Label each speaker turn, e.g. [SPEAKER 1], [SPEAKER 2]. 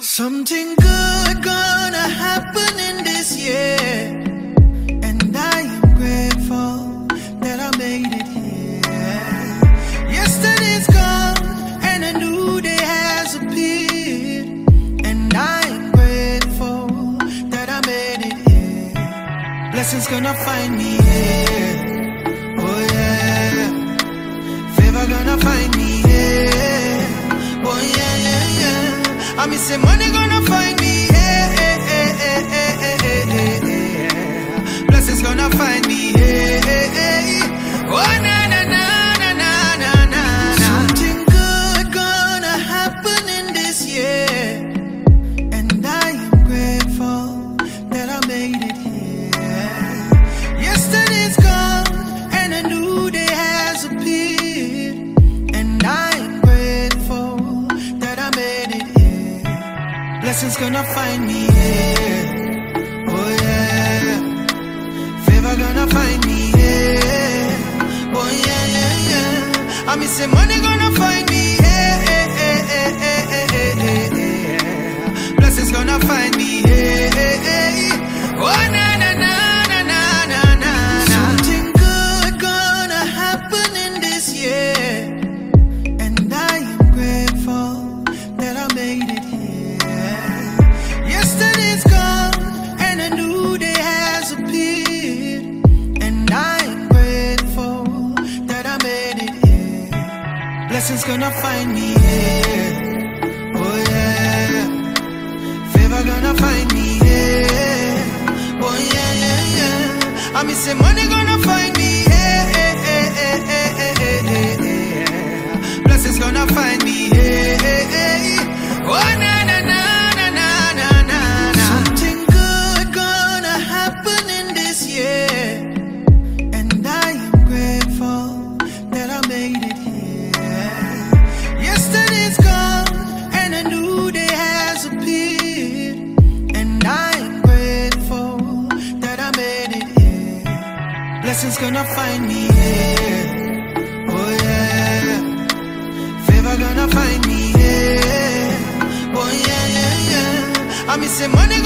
[SPEAKER 1] Something good gonna happen in this year, and I am grateful that I made it here. Yesterday's gone and a new day has appeared, and I am grateful that I made it here. Blessings gonna find me here, oh yeah. Favor gonna find me here, oh yeah, yeah, yeah. I mean, say money gonna find me, blessings gonna find me, oh na na na na na na na. Something good gonna happen in this year, and I am grateful that I made it here. Yesterday's gone and a new day has appeared, and I am grateful that I made it here. Blessings gonna find me here, oh yeah. Favor gonna find me here, oh yeah, yeah, yeah. I mean, say money gonna find me here, blessings gonna find me here, oh na na na na na na na. Something good gonna happen in this year, and I am grateful that I made it here. Yesterday's gone and a new day has appeared, and I'm grateful that I made it here. Blessings gonna find me here, oh yeah. Favor gonna find me here, oh yeah, yeah, yeah. I mean, say money gonna find me here, blessings gonna find me here, oh na na na. And I am grateful that I made it here. Yesterday's gone and a new day has appeared, and I am grateful that I made it here. Blessings gonna find me here, oh yeah. Favor gonna find me here, oh yeah, yeah, yeah. I mean, say money